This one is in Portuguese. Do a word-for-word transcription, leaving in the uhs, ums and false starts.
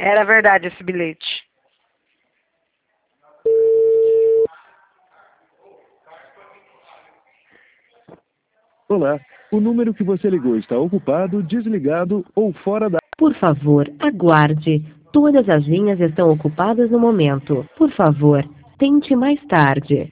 Era verdade esse bilhete. Olá, o número que você ligou está ocupado, desligado ou fora da... Por favor, aguarde. Todas as linhas estão ocupadas no momento. Por favor, tente mais tarde.